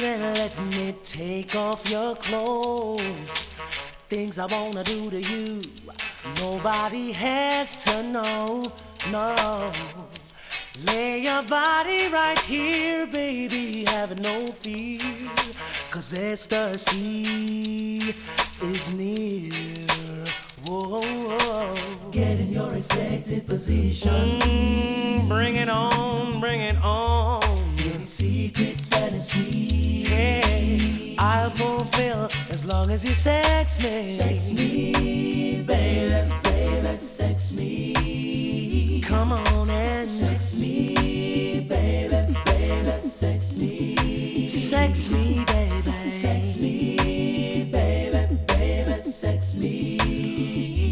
and let me take off your clothes. Things I wanna do to you, nobody has to know, no. Lay your body right here, baby, have no fear, 'cause ecstasy is near. Whoa, whoa. Get in your expected position. Bring it on, bring it on. Any secret fantasy, Hey, I'll fulfill as long as you sex me. sex me, baby, baby, sex me. Come on and Sex me, baby, baby, sex me. sex me, baby. Sex me, baby, baby, sex me.